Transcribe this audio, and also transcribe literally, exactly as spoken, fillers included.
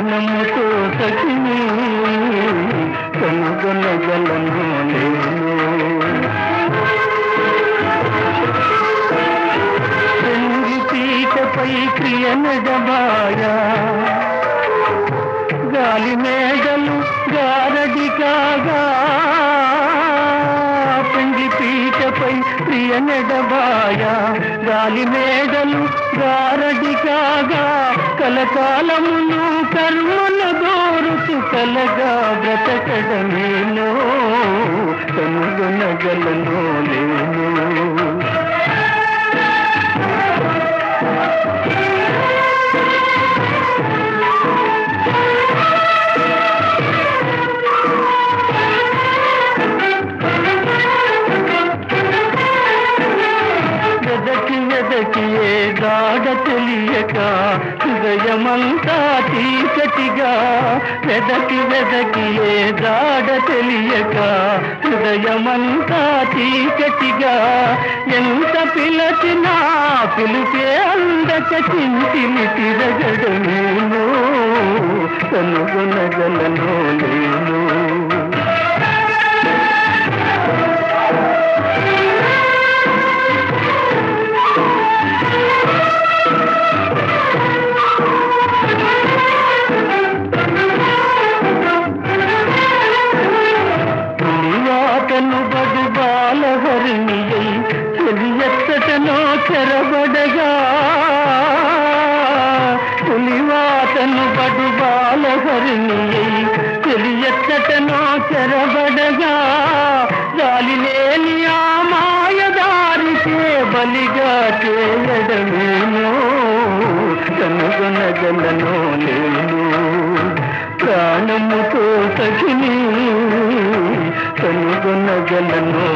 ప్రాణముతో సఖిని కనుగొనగలను నేను. పెంగి పీటపై క్రియ నడబాయా గాలి మేడలు గారడి కాగా, పెంగి పీటపై ప్రియ నెడబాయా గాలి మేడలు గారడి కాగా, కలకాలమును కర్మను దోరుతు కలగా బ్రతకడమేనో కనుగొనగలను నేను. వెదకి ఏ దాడ తెలియక హృదయమంతా చీకటిగా, వెదకి వెదకి ఏ దాడ తెలియక హృదయమంతా చీకటిగా, ఎంత పిలచినా పిలిపే అందక చింతిని తిరగడమేనో కనుగొనగలను నేను. బడు బాలహరిణియై చెలియత్తటనో చెరబడగా, పులివాతను బడు బాలహరిణియై చెలియత్తటనో చెరబడగా, గాలి లేని ఆ మాయదారికే బలిగా చేయడమేనో కనుగొనగలను నేను. ప్రాణముతో సఖిని కనుగొనగలను